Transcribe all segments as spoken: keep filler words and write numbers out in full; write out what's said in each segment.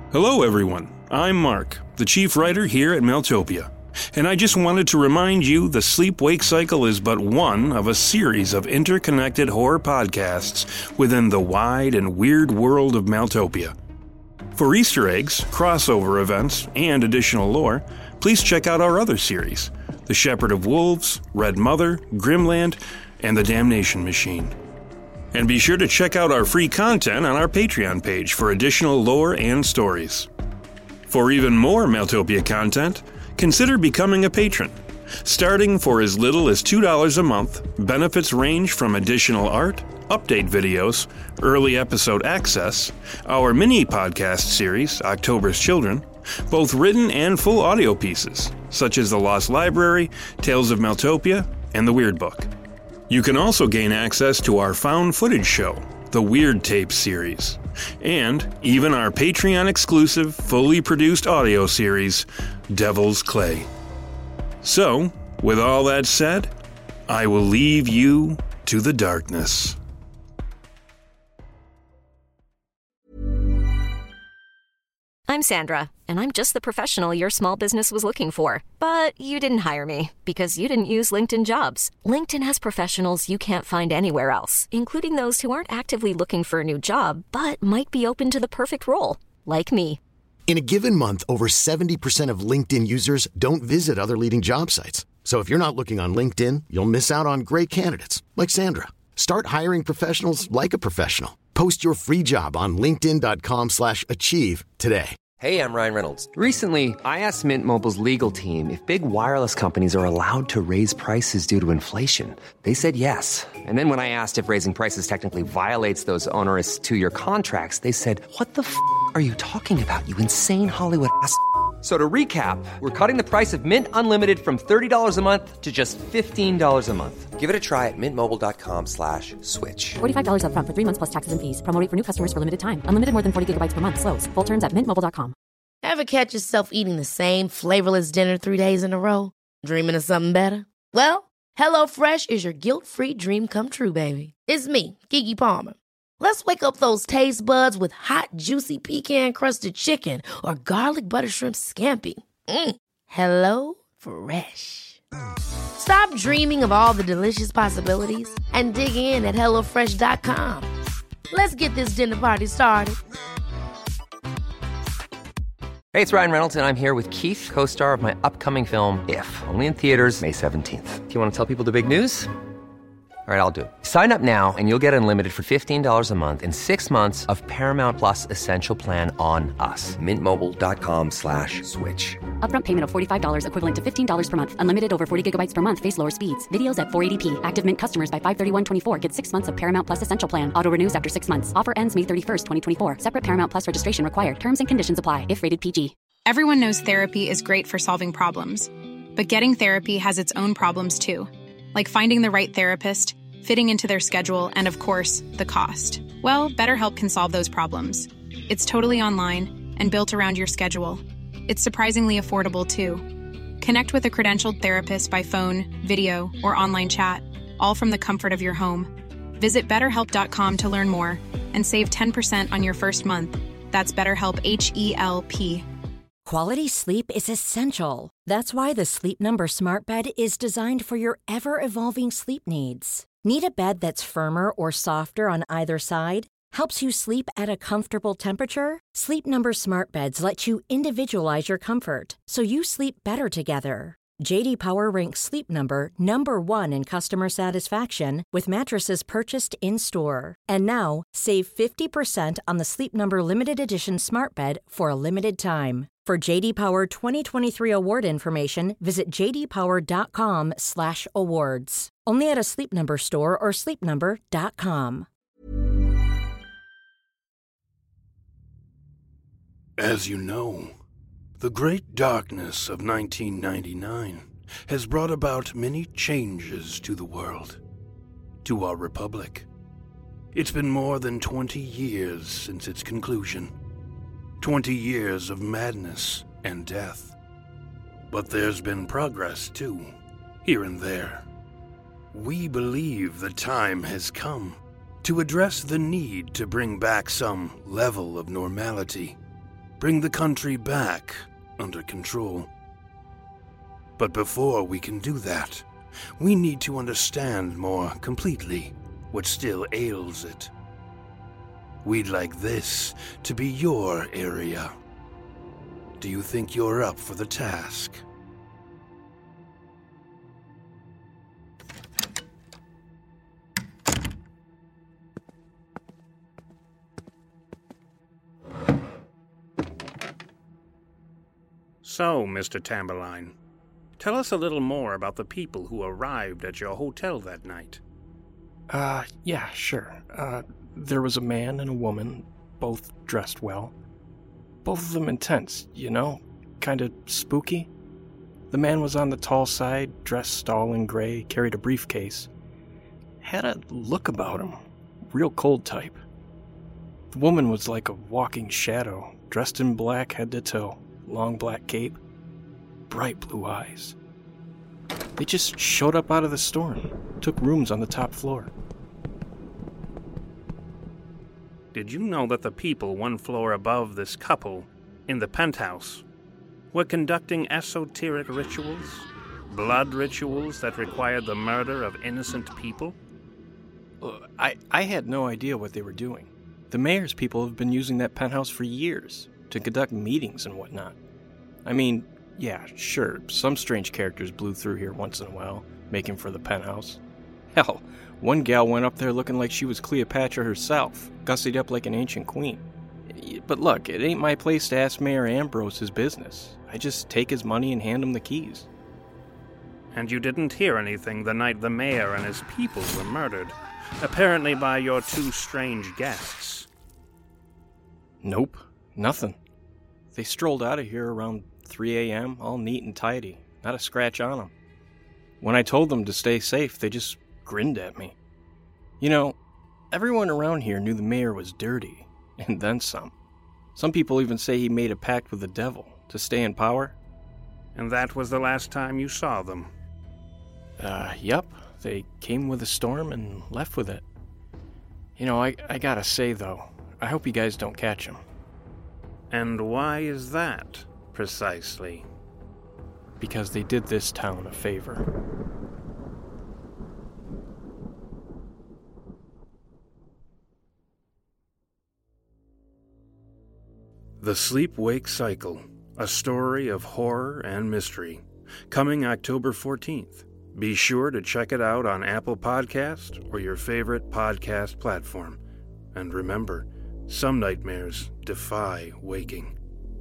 Hello everyone, I'm Mark, the chief writer here at Mailtopia, and I just wanted to remind you the sleep-wake cycle is but one of a series of interconnected horror podcasts within the wide and weird world of Mailtopia. For Easter eggs, crossover events, and additional lore, please check out our other series, The Shepherd of Wolves, Red Mother, Grimland, and The Damnation Machine. And be sure to check out our free content on our Patreon page for additional lore and stories. For even more Mailtopia content, consider becoming a patron. Starting for as little as two dollars a month, benefits range from additional art, update videos, early episode access, our mini-podcast series, October's Children, both written and full audio pieces, such as The Lost Library, Tales of Mailtopia, and The Weird Book. You can also gain access to our found footage show, the Weird Tapes series, and even our Patreon-exclusive, fully produced audio series, Devil's Clay. So, with all that said, I will leave you to the darkness. I'm Sandra, and I'm just the professional your small business was looking for. But you didn't hire me because you didn't use LinkedIn Jobs. LinkedIn has professionals you can't find anywhere else, including those who aren't actively looking for a new job, but might be open to the perfect role, like me. In a given month, over seventy percent of LinkedIn users don't visit other leading job sites. So if you're not looking on LinkedIn, you'll miss out on great candidates, like Sandra. Start hiring professionals like a professional. Post your free job on linkedin.com slash achieve today. Hey, I'm Ryan Reynolds. Recently, I asked Mint Mobile's legal team if big wireless companies are allowed to raise prices due to inflation. They said yes. And then when I asked if raising prices technically violates those onerous two-year contracts, they said, what the f*** are you talking about, you insane Hollywood ass f- So to recap, we're cutting the price of Mint Unlimited from thirty dollars a month to just fifteen dollars a month. Give it a try at mintmobile.com slash switch. forty-five dollars up front for three months plus taxes and fees. Promo rate for new customers for limited time. Unlimited more than forty gigabytes per month. Slows full terms at mint mobile dot com. Ever catch yourself eating the same flavorless dinner three days in a row? Dreaming of something better? Well, HelloFresh is your guilt-free dream come true, baby. It's me, Keke Palmer. Let's wake up those taste buds with hot, juicy pecan-crusted chicken or garlic butter shrimp scampi. Mm. Hello Fresh. Stop dreaming of all the delicious possibilities and dig in at hello fresh dot com. Let's get this dinner party started. Hey, it's Ryan Reynolds, and I'm here with Keith, co-star of my upcoming film, If, only in theaters May seventeenth. Do you want to tell people the big news? All right, I'll do it. Sign up now and you'll get unlimited for fifteen dollars a month and six months of Paramount Plus Essential Plan on us. Mintmobile.com slash switch. Upfront payment of forty-five dollars equivalent to fifteen dollars per month. Unlimited over forty gigabytes per month. Face lower speeds. Videos at four eighty p. Active Mint customers by five thirty-one twenty-four get six months of Paramount Plus Essential Plan. Auto renews after six months. Offer ends May thirty-first, twenty twenty-four. Separate Paramount Plus registration required. Terms and conditions apply if rated P G. Everyone knows therapy is great for solving problems. But getting therapy has its own problems too. Like finding the right therapist, fitting into their schedule, and of course, the cost. Well, BetterHelp can solve those problems. It's totally online and built around your schedule. It's surprisingly affordable, too. Connect with a credentialed therapist by phone, video, or online chat, all from the comfort of your home. Visit better help dot com to learn more and save ten percent on your first month. That's BetterHelp, H E L P. Quality sleep is essential. That's why the Sleep Number Smart Bed is designed for your ever-evolving sleep needs. Need a bed that's firmer or softer on either side? Helps you sleep at a comfortable temperature? Sleep Number Smart Beds let you individualize your comfort, so you sleep better together. J D Power ranks Sleep Number number one in customer satisfaction with mattresses purchased in-store. And now, save fifty percent on the Sleep Number Limited Edition Smart Bed for a limited time. For J D Power twenty twenty-three award information, visit j d power dot com slash awards. Only at a Sleep Number store or sleep number dot com. As you know, the great darkness of nineteen ninety-nine has brought about many changes to the world, to our republic. It's been more than twenty years since its conclusion. Twenty years of madness and death. But there's been progress, too, here and there. We believe the time has come to address the need to bring back some level of normality. bring the country back under control. But before we can do that, we need to understand more completely what still ails it. We'd like this to be your area. Do you think you're up for the task? So, Mister Tamberline, tell us a little more about the people who arrived at your hotel that night. Uh, yeah, sure. Uh, there was a man and a woman, both dressed well. Both of them intense, you know? Kinda spooky. The man was on the tall side, dressed all in gray, carried a briefcase. Had a look about him. Real cold type. The woman was like a walking shadow, dressed in black head to toe. Long black cape, bright blue eyes. They just showed up out of the storm, took rooms on the top floor. Did you know that the people one floor above this couple, in the penthouse, were conducting esoteric rituals? Blood rituals that required the murder of innocent people? Uh, I, I had no idea what they were doing. The mayor's people have been using that penthouse for years. To conduct meetings and whatnot. I mean, yeah, sure, some strange characters blew through here once in a while, making for the penthouse. Hell, one gal went up there looking like she was Cleopatra herself, gussied up like an ancient queen. But look, it ain't my place to ask Mayor Ambrose his business. I just take his money and hand him the keys. And you didn't hear anything the night the mayor and his people were murdered, apparently by your two strange guests. Nope. Nothing. They strolled out of here around three a.m., all neat and tidy, not a scratch on them. When I told them to stay safe, they just grinned at me. You know, everyone around here knew the mayor was dirty, and then some. Some people even say he made a pact with the devil to stay in power. And that was the last time you saw them? Uh, yep. They came with a storm and left with it. You know, I, I gotta say, though, I hope you guys don't catch him. And why is that, precisely? Because they did this town a favor. The Sleep-Wake Cycle, a story of horror and mystery, coming October fourteenth. Be sure to check it out on Apple Podcast or your favorite podcast platform. And remember, some nightmares defy waking.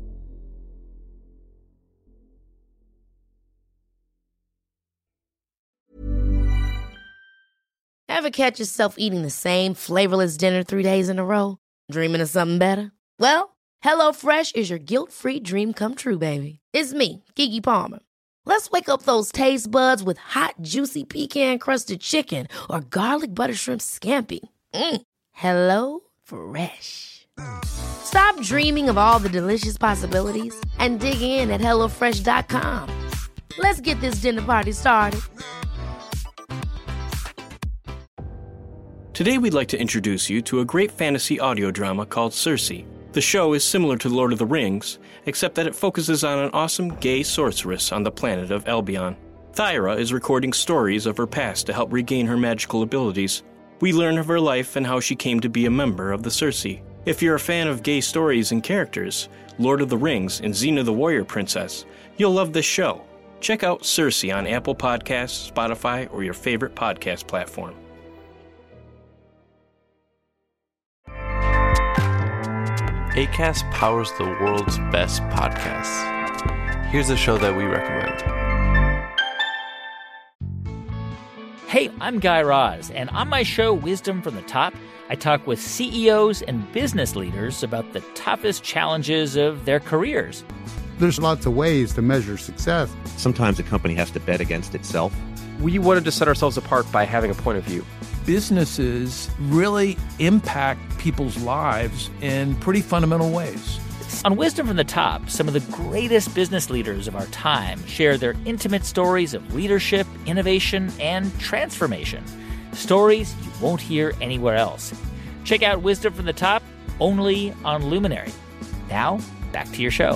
Ever catch yourself eating the same flavorless dinner three days in a row? Dreaming of something better? Well, HelloFresh is your guilt-free dream come true, baby. It's me, Keke Palmer. Let's wake up those taste buds with hot, juicy pecan-crusted chicken or garlic butter shrimp scampi. Mm. Hello Fresh. Stop dreaming of all the delicious possibilities and dig in at hello fresh dot com. Let's get this dinner party started. Today we'd like to introduce you to a great fantasy audio drama called Circe. The show is similar to Lord of the Rings, except that it focuses on an awesome gay sorceress on the planet of Albion. Thyra is recording stories of her past to help regain her magical abilities. We learn of her life and how she came to be a member of the Circe. If you're a fan of gay stories and characters, Lord of the Rings, and Xena the Warrior Princess, you'll love this show. Check out Circe on Apple Podcasts, Spotify, or your favorite podcast platform. Acast powers the world's best podcasts. Here's a show that we recommend. Hey, I'm Guy Raz, and on my show, Wisdom from the Top, I talk with C E Os and business leaders about the toughest challenges of their careers. There's lots of ways to measure success. Sometimes a company has to bet against itself. We wanted to set ourselves apart by having a point of view. Businesses really impact people's lives in pretty fundamental ways. On Wisdom from the Top, some of the greatest business leaders of our time share their intimate stories of leadership, innovation, and transformation. Stories you won't hear anywhere else. Check out Wisdom from the Top only on Luminary. Now, back to your show.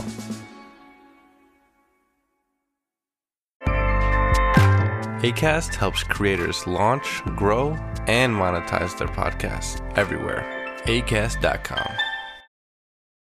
Acast helps creators launch, grow, and monetize their podcasts everywhere. acast dot com.